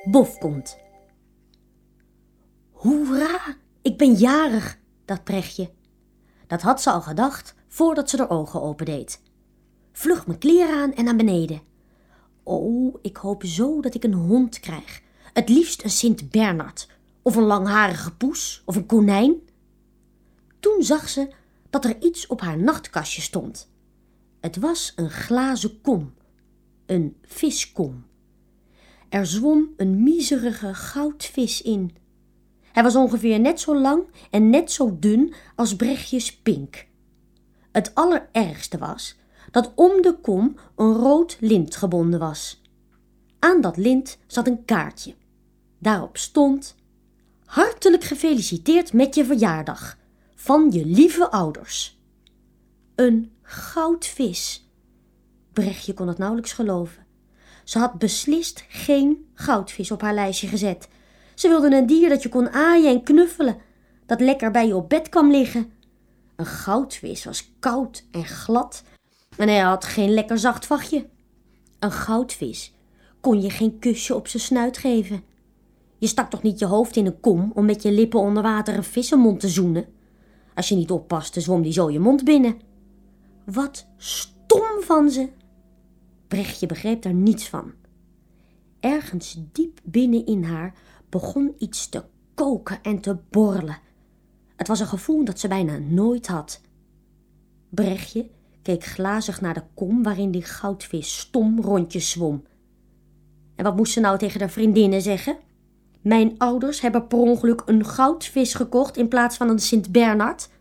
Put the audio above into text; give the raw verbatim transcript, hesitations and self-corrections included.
Bof komt. Hoera, ik ben jarig, dacht Brechtje. Dat had ze al gedacht voordat ze haar ogen opendeed. Vlug mijn kleren aan en naar beneden. Oh, ik hoop zo dat ik een hond krijg. Het liefst een Sint-Bernard. Of een langharige poes of een konijn. Toen zag ze dat er iets op haar nachtkastje stond. Het was een glazen kom. Een viskom. Er zwom een miserige goudvis in. Hij was ongeveer net zo lang en net zo dun als Brechtjes pink. Het allerergste was dat om de kom een rood lint gebonden was. Aan dat lint zat een kaartje. Daarop stond: hartelijk gefeliciteerd met je verjaardag. Van je lieve ouders. Een goudvis. Brechtje kon het nauwelijks geloven. Ze had beslist geen goudvis op haar lijstje gezet. Ze wilde een dier dat je kon aaien en knuffelen, dat lekker bij je op bed kwam liggen. Een goudvis was koud en glad en hij had geen lekker zacht vachtje. Een goudvis kon je geen kusje op zijn snuit geven. Je stak toch niet je hoofd in een kom om met je lippen onder water een vissenmond te zoenen? Als je niet oppaste, zwom die zo je mond binnen. Wat stom van ze! Brechtje begreep daar niets van. Ergens diep binnen in haar begon iets te koken en te borrelen. Het was een gevoel dat ze bijna nooit had. Brechtje keek glazig naar de kom waarin die goudvis stom rondjes zwom. En wat moest ze nou tegen haar vriendinnen zeggen? Mijn ouders hebben per ongeluk een goudvis gekocht in plaats van een Sint-Bernard.